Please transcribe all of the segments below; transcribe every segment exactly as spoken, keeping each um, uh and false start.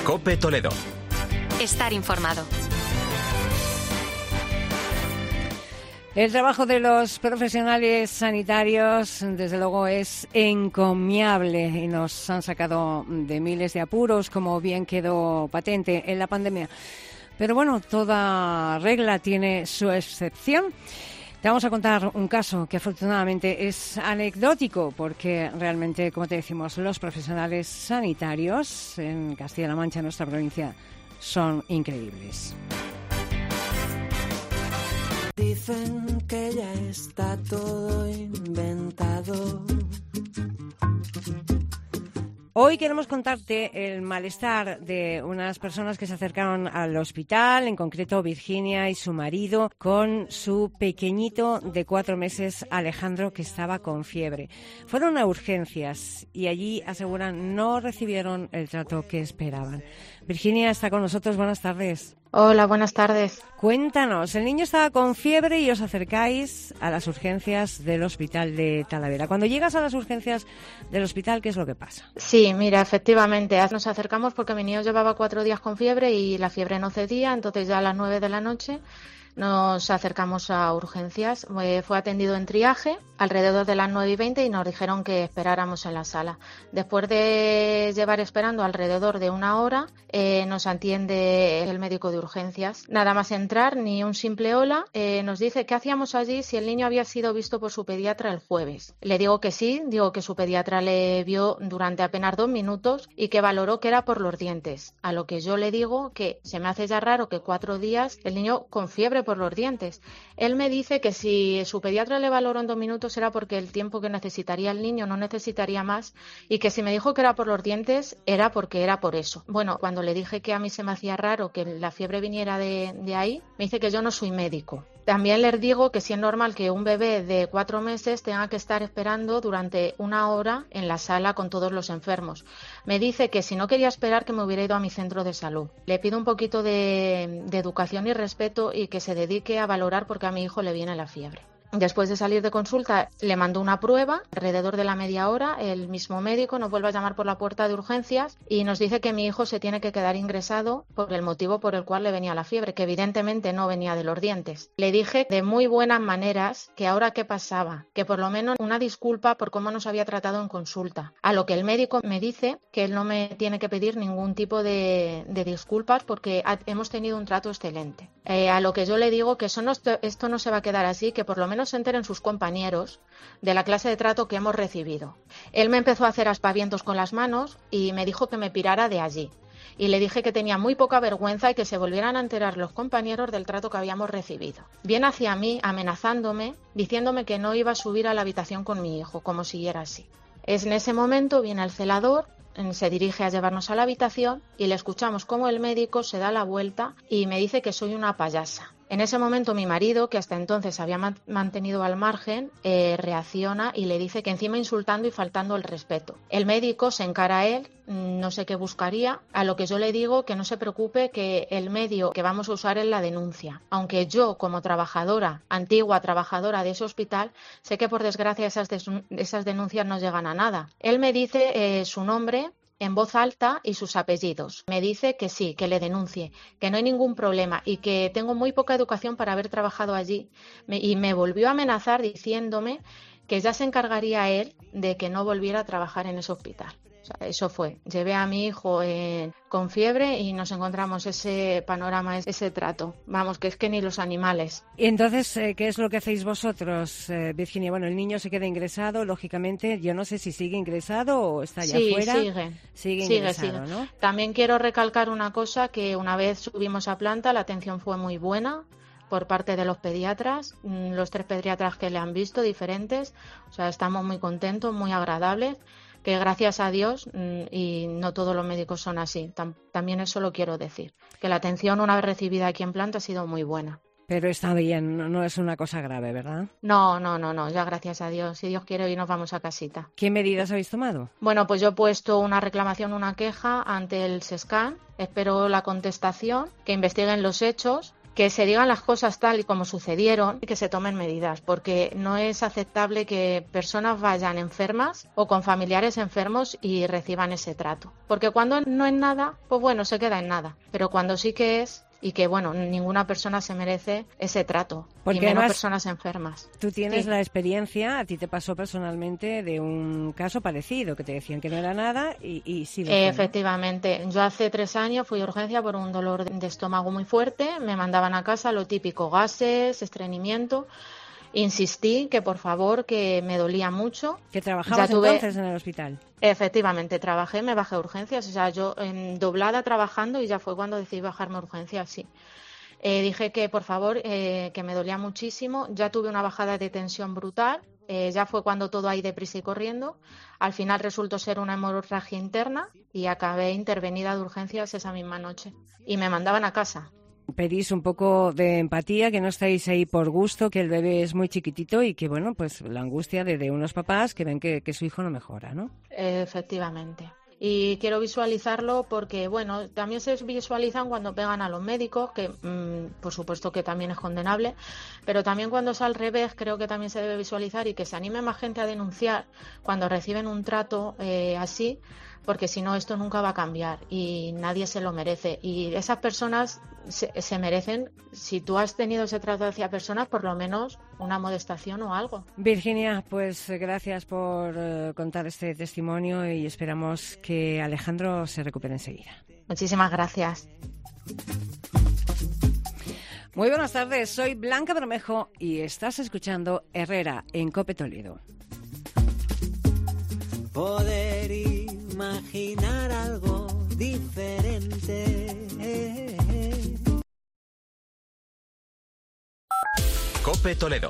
COPE Toledo. Estar informado. El trabajo de los profesionales sanitarios, desde luego, es encomiable y nos han sacado de miles de apuros, como bien quedó patente en la pandemia. Pero bueno, toda regla tiene su excepción. Te vamos a contar un caso que afortunadamente es anecdótico, porque realmente, como te decimos, los profesionales sanitarios en Castilla-La Mancha, en nuestra provincia, son increíbles. Dicen que ya está todo inventado. Hoy queremos contarte el malestar de unas personas que se acercaron al hospital, en concreto Virginia y su marido, con su pequeñito de cuatro meses, Alejandro, que estaba con fiebre. Fueron a urgencias y allí, aseguran, no recibieron el trato que esperaban. Virginia está con nosotros. Buenas tardes. Hola, buenas tardes. Cuéntanos, el niño estaba con fiebre y os acercáis a las urgencias del hospital de Talavera. Cuando llegas a las urgencias del hospital, ¿qué es lo que pasa? Sí, mira, efectivamente, nos acercamos porque mi niño llevaba cuatro días con fiebre y la fiebre no cedía, entonces ya a las nueve de la noche nos acercamos a urgencias. Fue atendido en triaje alrededor de las nueve y veinte y nos dijeron que esperáramos en la sala. Después de llevar esperando alrededor de una hora, eh, nos atiende el médico de urgencias. Nada más entrar, ni un simple hola, eh, nos dice qué hacíamos allí si el niño había sido visto por su pediatra el jueves. Le digo que sí, digo que su pediatra le vio durante apenas dos minutos y que valoró que era por los dientes. A lo que yo le digo que se me hace ya raro que cuatro días el niño con fiebre por los dientes. Él me dice que si su pediatra le valoró en dos minutos era porque el tiempo que necesitaría el niño no necesitaría más, y que si me dijo que era por los dientes era porque era por eso. Bueno, cuando le dije que a mí se me hacía raro que la fiebre viniera de, de ahí, me dice que yo no soy médico. También les digo que sí es normal que un bebé de cuatro meses tenga que estar esperando durante una hora en la sala con todos los enfermos. Me dice que si no quería esperar, que me hubiera ido a mi centro de salud. Le pido un poquito de, de educación y respeto y que se dedique a valorar porque a mi hijo le viene la fiebre. Después de salir de consulta, le mandó una prueba, alrededor de la media hora, el mismo médico nos vuelve a llamar por la puerta de urgencias y nos dice que mi hijo se tiene que quedar ingresado por el motivo por el cual le venía la fiebre, que evidentemente no venía de los dientes. Le dije de muy buenas maneras que ahora qué pasaba, que por lo menos una disculpa por cómo nos había tratado en consulta. A lo que el médico me dice que él no me tiene que pedir ningún tipo de, de disculpas porque ha, hemos tenido un trato excelente. Eh, a lo que yo le digo que eso no, esto no se va a quedar así, que por lo menos se enteren sus compañeros de la clase de trato que hemos recibido. Él me empezó a hacer aspavientos con las manos y me dijo que me pirara de allí. Y le dije que tenía muy poca vergüenza y que se volvieran a enterar los compañeros del trato que habíamos recibido. Viene hacia mí amenazándome, diciéndome que no iba a subir a la habitación con mi hijo, como siguiera así. Es en ese momento viene el celador, se dirige a llevarnos a la habitación y le escuchamos cómo el médico se da la vuelta y me dice que soy una payasa. En ese momento mi marido, que hasta entonces había mantenido al margen, eh, reacciona y le dice que encima insultando y faltando el respeto. El médico se encara a él, no sé qué buscaría, a lo que yo le digo que no se preocupe, que el medio que vamos a usar es la denuncia. Aunque yo, como trabajadora, antigua trabajadora de ese hospital, sé que por desgracia esas, esas denuncias no llegan a nada. Él me dice eh, su nombre en voz alta y sus apellidos. Me dice que sí, que le denuncie, que no hay ningún problema y que tengo muy poca educación para haber trabajado allí. Me, y me volvió a amenazar diciéndome que ya se encargaría él de que no volviera a trabajar en ese hospital. O sea, eso fue. Llevé a mi hijo eh, con fiebre y nos encontramos ese panorama, ese trato. Vamos, que es que ni los animales. Y entonces, eh, ¿qué es lo que hacéis vosotros, eh, Virginia? Bueno, el niño se queda ingresado, lógicamente. Yo no sé si sigue ingresado o está ya sí, fuera. sigue. Sigue sigue, ingresado, sigue. ¿no? También quiero recalcar una cosa, que una vez subimos a planta, la atención fue muy buena por parte de los pediatras, los tres pediatras que le han visto, diferentes. O sea, estamos muy contentos, muy agradables. Que gracias a Dios, y no todos los médicos son así, Tam- también eso lo quiero decir, que la atención una vez recibida aquí en planta ha sido muy buena. Pero está bien, no, no es una cosa grave, ¿verdad? No, no, no, no, ya gracias a Dios, si Dios quiere hoy nos vamos a casita. ¿Qué medidas habéis tomado? Bueno, pues yo he puesto una reclamación, una queja ante el SESCAN, espero la contestación, que investiguen los hechos, que se digan las cosas tal y como sucedieron y que se tomen medidas, porque no es aceptable que personas vayan enfermas o con familiares enfermos y reciban ese trato. Porque cuando no es nada, pues bueno, se queda en nada. Pero cuando sí que es, y que bueno, ninguna persona se merece ese trato, porque y menos además, personas enfermas. Tú tienes sí. la experiencia, a ti te pasó personalmente de un caso parecido, que te decían que no era nada y, y sí lo fue, Eh, ¿no? efectivamente, yo hace tres años fui a urgencia por un dolor de estómago muy fuerte, me mandaban a casa lo típico, gases, estreñimiento. Insistí que por favor, que me dolía mucho. ¿Que trabajabas ya tuve... entonces en el hospital? Efectivamente, trabajé, me bajé a urgencias, o sea, yo en doblada trabajando y ya fue cuando decidí bajarme a urgencias, sí. Eh, dije que por favor, eh, que me dolía muchísimo, ya tuve una bajada de tensión brutal, eh, ya fue cuando todo ahí deprisa y corriendo. Al final resultó ser una hemorragia interna y acabé intervenida de urgencias esa misma noche y me mandaban a casa. Pedís un poco de empatía, que no estáis ahí por gusto, que el bebé es muy chiquitito y que, bueno, pues la angustia de, de unos papás que ven que, que su hijo no mejora, ¿no? Efectivamente. Y quiero visualizarlo porque, bueno, también se visualizan cuando pegan a los médicos, que mmm, por supuesto que también es condenable, pero también cuando es al revés creo que también se debe visualizar y que se anime más gente a denunciar cuando reciben un trato eh, así, porque si no esto nunca va a cambiar y nadie se lo merece. Y esas personas se, se merecen, si tú has tenido ese trato hacia personas, por lo menos una amonestación o algo. Virginia, pues gracias por uh, contar este testimonio y esperamos que Alejandro se recupere enseguida. Muchísimas gracias. Muy buenas tardes, soy Blanca Bermejo y estás escuchando Herrera en COPE Toledo. Poder imaginar algo diferente. COPE Toledo.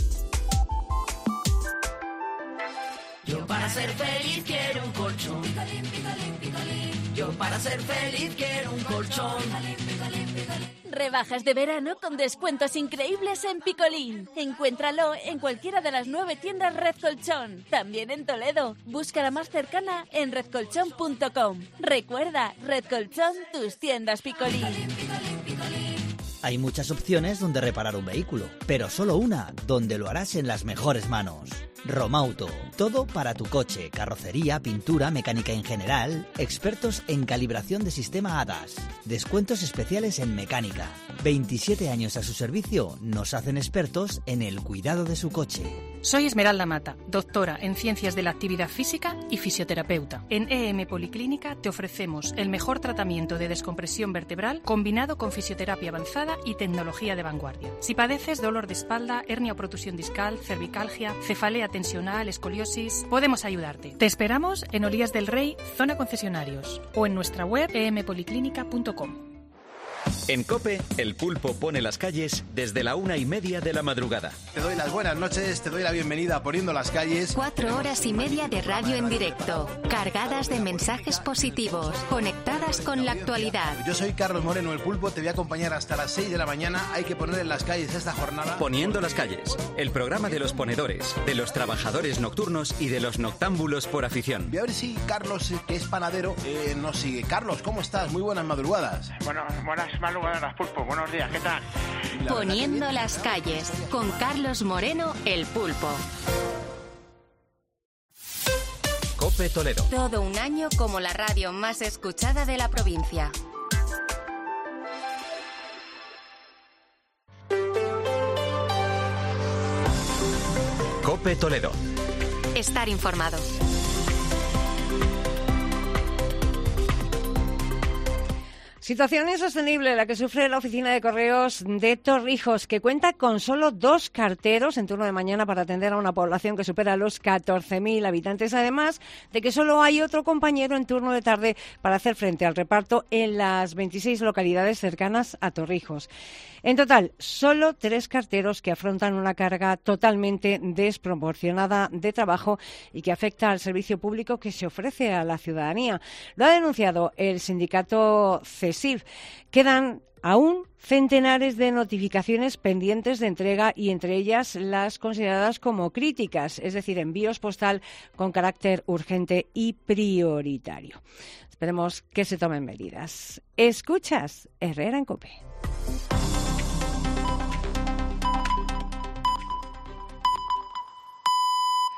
Yo para ser feliz quiero un colchón. Yo para ser feliz quiero un colchón. Rebajas de verano con descuentos increíbles en Picolín. Encuéntralo en cualquiera de las nueve tiendas Red Colchón. También en Toledo. Busca la más cercana en red colchón punto com. Recuerda, Red Colchón, tus tiendas Picolín. Hay muchas opciones donde reparar un vehículo, pero solo una donde lo harás en las mejores manos. Romauto, todo para tu coche, carrocería, pintura, mecánica en general, expertos en calibración de sistema A D A S, descuentos especiales en mecánica. veintisiete años a su servicio nos hacen expertos en el cuidado de su coche. Soy Esmeralda Mata, doctora en Ciencias de la Actividad Física y fisioterapeuta. En E M Policlínica te ofrecemos el mejor tratamiento de descompresión vertebral combinado con fisioterapia avanzada y tecnología de vanguardia. Si padeces dolor de espalda, hernia o protusión discal, cervicalgia, cefalea tensional, escoliosis, podemos ayudarte. Te esperamos en Olías del Rey, zona concesionarios, o en nuestra web e m policlínica punto com. En COPE, el pulpo pone las calles desde la una y media de la madrugada. Te doy las buenas noches, te doy la bienvenida a Poniendo las Calles. Cuatro horas y media de radio en directo, cargadas de mensajes positivos, conectadas con la actualidad. Yo soy Carlos Moreno, el pulpo, te voy a acompañar hasta las seis de la mañana. Hay que poner en las calles esta jornada. Poniendo las Calles, el programa de los ponedores, de los trabajadores nocturnos y de los noctámbulos por afición. Voy a ver si Carlos, que es panadero, eh, nos sigue. Carlos, ¿cómo estás? Muy buenas madrugadas. Bueno, buenas madrugadas, pulpo. Buenos días, ¿qué tal? Poniendo las Calles, con Carlos Moreno, el pulpo. COPE Toledo. Todo un año como la radio más escuchada de la provincia. COPE Toledo. Estar informado. Situación insostenible la que sufre la oficina de correos de Torrijos, que cuenta con solo dos carteros en turno de mañana para atender a una población que supera los catorce mil habitantes, además de que solo hay otro compañero en turno de tarde para hacer frente al reparto en las veintiséis localidades cercanas a Torrijos. En total, solo tres carteros que afrontan una carga totalmente desproporcionada de trabajo y que afecta al servicio público que se ofrece a la ciudadanía. Lo ha denunciado el sindicato CESIF. Quedan aún centenares de notificaciones pendientes de entrega y entre ellas las consideradas como críticas, es decir, envíos postal con carácter urgente y prioritario. Esperemos que se tomen medidas. Escuchas Herrera en COPE.